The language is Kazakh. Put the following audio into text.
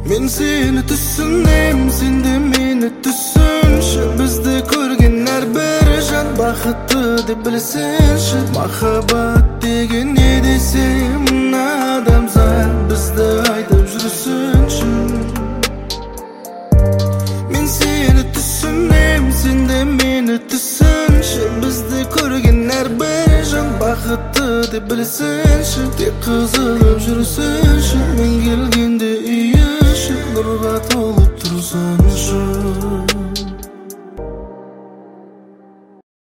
Men seni түсінем, sen de meni түсінші. Бізді көрген әрбір жан бақытты деп білсінші. Махаббат деген не десем, адамзат бізді айтып жүрсінші. Men seni түсінем, sen de meni түсінші. Бізді көрген әрбір жан бақытты деп білсінші. Тек қызығып жүрсінші. Мен келгенде үй іші нұрға толып тұрсыншы.